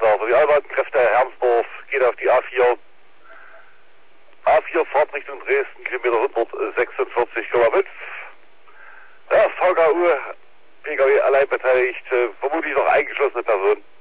Also die Allwaldenkräfte Hermsdorf geht auf die A4. A4 Fahrt Richtung Dresden, Kilometer 146,5. Ja, VKU, PKW allein beteiligt, vermutlich noch eingeschlossene Person.